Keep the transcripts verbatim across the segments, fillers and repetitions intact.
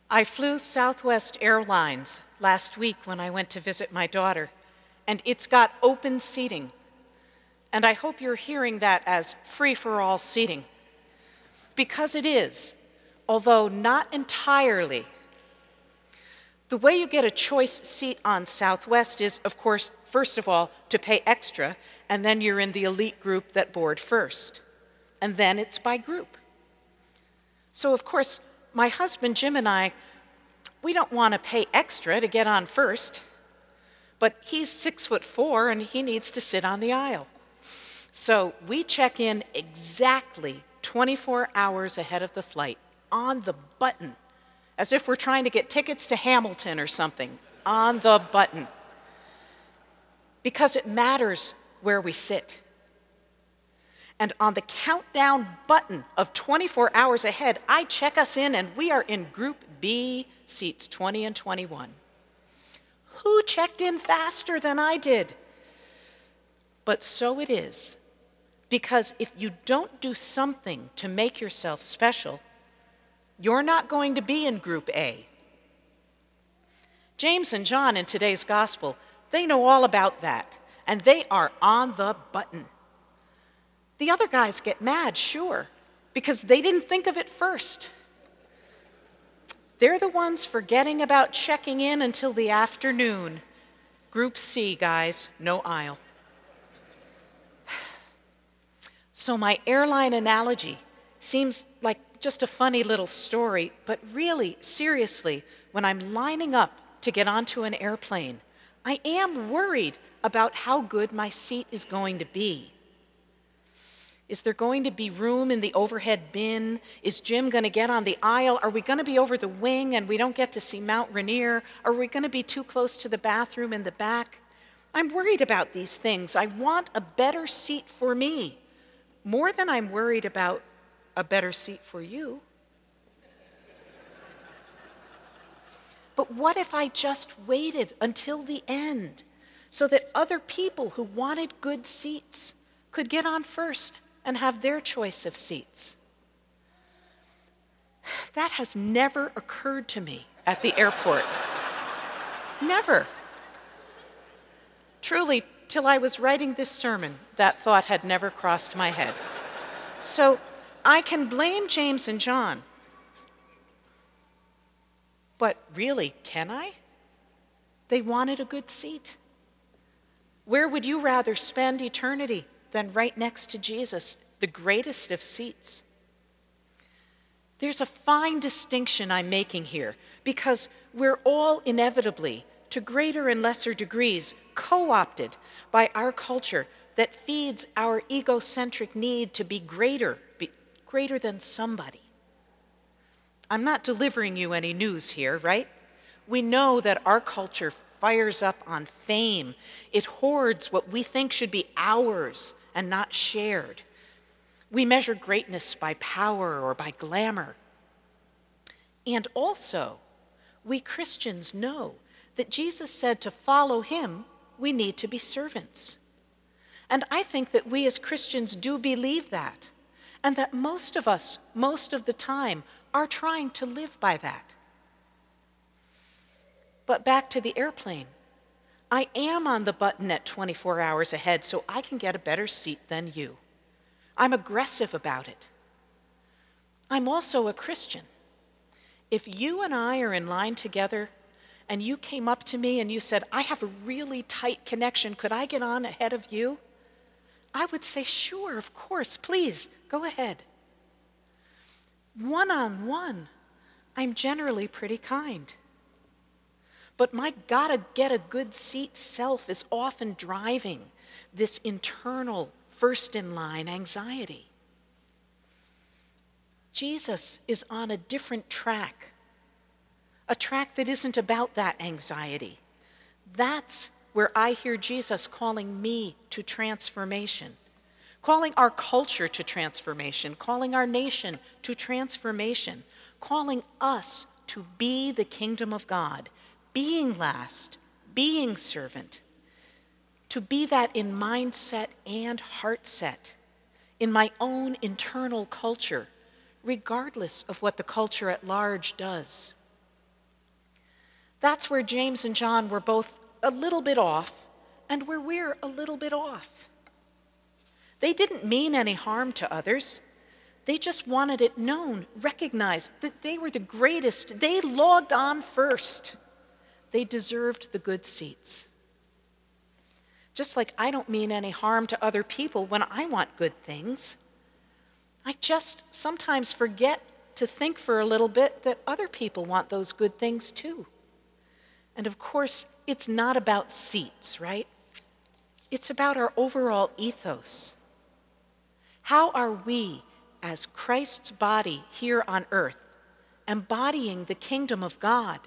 I flew Southwest Airlines last week when I went to visit my daughter, and it's got open seating. And I hope you're hearing that as free-for-all seating, because it is, although not entirely. The way you get a choice seat on Southwest is, of course, first of all, to pay extra, and then you're in the elite group that board first. And then it's by group. So, of course, my husband Jim and I, we don't want to pay extra to get on first, but he's six foot four and he needs to sit on the aisle. So we check in exactly twenty-four hours ahead of the flight, on the button, as if we're trying to get tickets to Hamilton or something, on the button. Because it matters where we sit. And on the countdown button of twenty-four hours ahead, I check us in and we are in Group B, seats twenty and twenty-one. Who checked in faster than I did? But so it is. Because if you don't do something to make yourself special, you're not going to be in Group A. James and John in today's gospel, they know all about that, and they are on the button. The other guys get mad, sure, because they didn't think of it first. They're the ones forgetting about checking in until the afternoon. Group C, guys, no aisle. So my airline analogy seems like just a funny little story, but really, seriously, when I'm lining up to get onto an airplane, I am worried about how good my seat is going to be. Is there going to be room in the overhead bin? Is Jim going to get on the aisle? Are we going to be over the wing and we don't get to see Mount Rainier? Are we going to be too close to the bathroom in the back? I'm worried about these things. I want a better seat for me, more than I'm worried about a better seat for you. But what if I just waited until the end so that other people who wanted good seats could get on first and have their choice of seats? That has never occurred to me at the airport. Never. Truly, till I was writing this sermon, that thought had never crossed my head. So I can blame James and John. But really, can I? They wanted a good seat. Where would you rather spend eternity than right next to Jesus, the greatest of seats? There's a fine distinction I'm making here, because we're all inevitably, to greater and lesser degrees, co-opted by our culture that feeds our egocentric need to be greater, be greater than somebody. I'm not delivering you any news here, right? We know that our culture fires up on fame. It hoards what we think should be ours and not shared. We measure greatness by power or by glamour. And also, we Christians know that Jesus said to follow him, we need to be servants. And I think that we as Christians do believe that, and that most of us, most of the time, are trying to live by that. But back to the airplane. I am on the button at twenty-four hours ahead so I can get a better seat than you. I'm aggressive about it. I'm also a Christian. If you and I are in line together and you came up to me and you said, I have a really tight connection, could I get on ahead of you? I would say, sure, of course, please, go ahead. One-on-one, I'm generally pretty kind. But my gotta get a good seat self is often driving this internal first-in-line anxiety. Jesus is on a different track, a track that isn't about that anxiety. That's where I hear Jesus calling me to transformation, calling our culture to transformation, calling our nation to transformation, calling us to be the kingdom of God, being last, being servant, to be that in mindset and heart set, in my own internal culture, regardless of what the culture at large does. That's where James and John were both a little bit off, and where we're a little bit off. They didn't mean any harm to others. They just wanted it known, recognized that they were the greatest. They logged on first. They deserved the good seats. Just like I don't mean any harm to other people when I want good things. I just sometimes forget to think for a little bit that other people want those good things too. And of course, it's not about seats, right? It's about our overall ethos. How are we, as Christ's body here on earth, embodying the kingdom of God?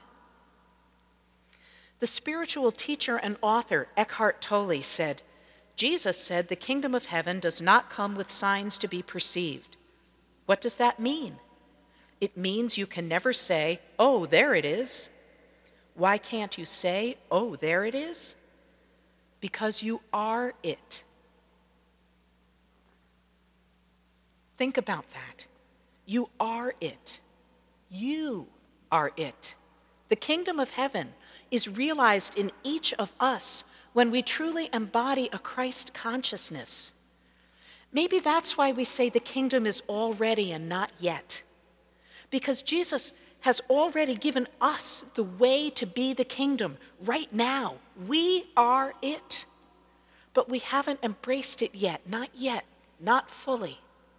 The spiritual teacher and author Eckhart Tolle said, Jesus said the kingdom of heaven does not come with signs to be perceived. What does that mean? It means you can never say, oh, there it is. Why can't you say, oh, there it is? Because you are it. Think about that. You are it. You are it. The kingdom of heaven is realized in each of us when we truly embody a Christ consciousness. Maybe that's why we say the kingdom is already and not yet. Because Jesus has already given us the way to be the kingdom right now. We are it. But we haven't embraced it yet, not yet, not fully.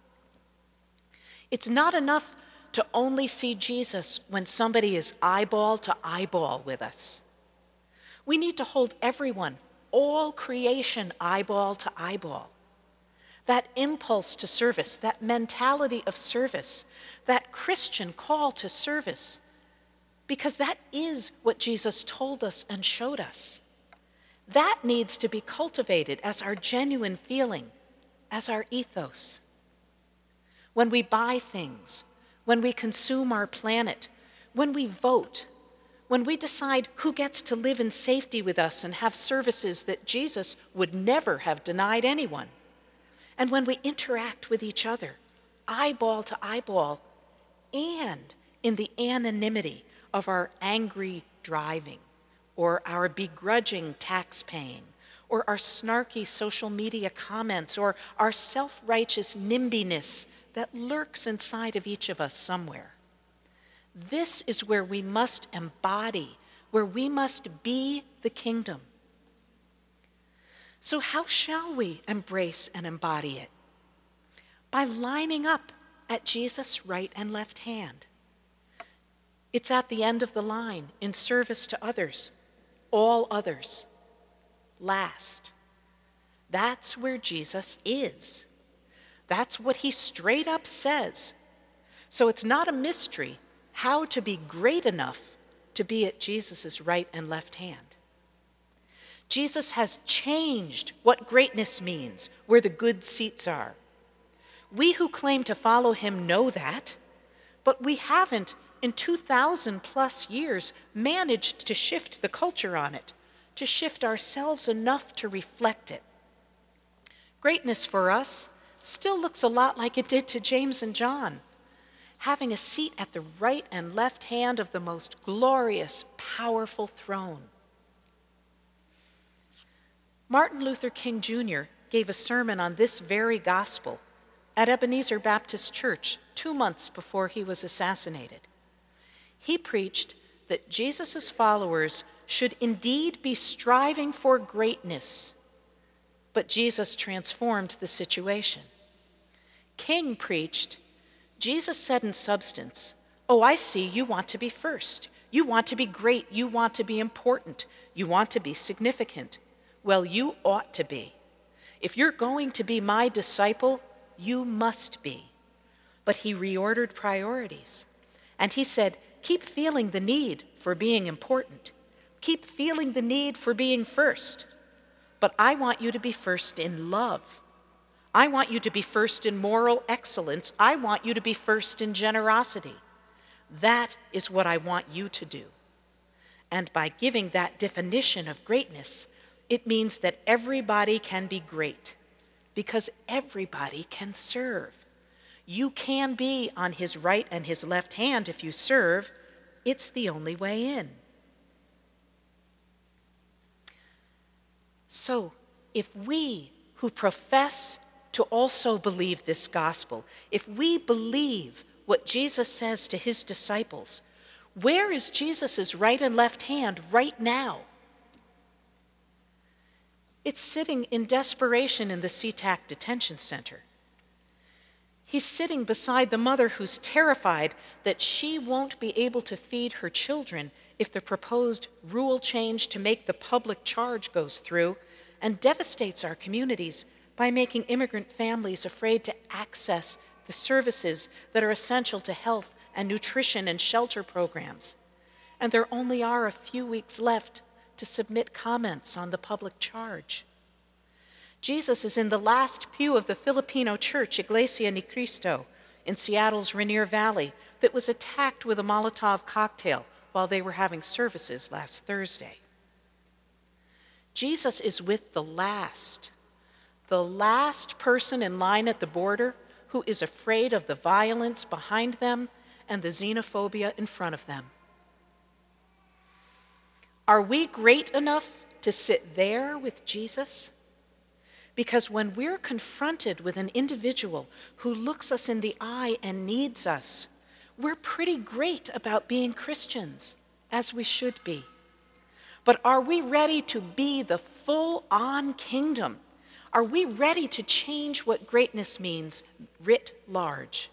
It's not enough to only see Jesus when somebody is eyeball to eyeball with us. We need to hold everyone, all creation, eyeball to eyeball. That impulse to service, that mentality of service, that Christian call to service, because that is what Jesus told us and showed us. That needs to be cultivated as our genuine feeling, as our ethos. When we buy things, when we consume our planet, when we vote, when we decide who gets to live in safety with us and have services that Jesus would never have denied anyone, and when we interact with each other, eyeball to eyeball, and in the anonymity of our angry driving, or our begrudging tax paying, or our snarky social media comments, or our self-righteous nimbiness that lurks inside of each of us somewhere. This is where we must embody, where we must be the kingdom. So how shall we embrace and embody it? By lining up at Jesus' right and left hand. It's at the end of the line, in service to others, all others. Last. That's where Jesus is. That's what he straight up says. So it's not a mystery how to be great enough to be at Jesus' right and left hand. Jesus has changed what greatness means, where the good seats are. We who claim to follow him know that, but we haven't, in two thousand plus years, managed to shift the culture on it, to shift ourselves enough to reflect it. Greatness for us still looks a lot like it did to James and John, having a seat at the right and left hand of the most glorious, powerful throne. Martin Luther King Junior gave a sermon on this very gospel at Ebenezer Baptist Church two months before he was assassinated. He preached that Jesus' followers should indeed be striving for greatness, but Jesus transformed the situation. King preached, Jesus said in substance, oh, I see you want to be first. You want to be great. You want to be important. You want to be significant. Well, you ought to be. If you're going to be my disciple, you must be. But he reordered priorities. And he said, keep feeling the need for being important. Keep feeling the need for being first. But I want you to be first in love. I want you to be first in moral excellence. I want you to be first in generosity. That is what I want you to do. And by giving that definition of greatness, it means that everybody can be great, because everybody can serve. You can be on his right and his left hand if you serve. It's the only way in. So, if we who profess to also believe this gospel, if we believe what Jesus says to his disciples, where is Jesus' right and left hand right now? It's sitting in desperation in the SeaTac detention center. He's sitting beside the mother who's terrified that she won't be able to feed her children if the proposed rule change to make the public charge goes through, and devastates our communities by making immigrant families afraid to access the services that are essential to health and nutrition and shelter programs. And there only are a few weeks left to submit comments on the public charge. Jesus is in the last pew of the Filipino church, Iglesia Ni Cristo, in Seattle's Rainier Valley, that was attacked with a Molotov cocktail while they were having services last Thursday. Jesus is with the last, the last person in line at the border who is afraid of the violence behind them and the xenophobia in front of them. Are we great enough to sit there with Jesus? Because when we're confronted with an individual who looks us in the eye and needs us, we're pretty great about being Christians, as we should be. But are we ready to be the full-on kingdom? Are we ready to change what greatness means writ large?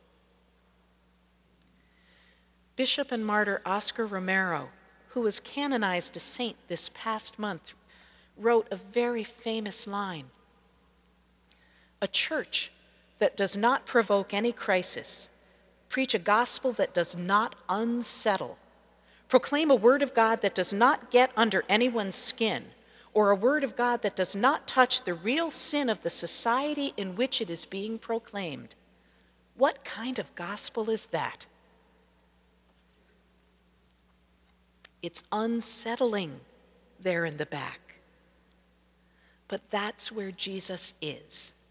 Bishop and martyr Oscar Romero, who was canonized a saint this past month, wrote a very famous line. A church that does not provoke any crisis, preach a gospel that does not unsettle, proclaim a word of God that does not get under anyone's skin, or a word of God that does not touch the real sin of the society in which it is being proclaimed. What kind of gospel is that? It's unsettling there in the back. But that's where Jesus is.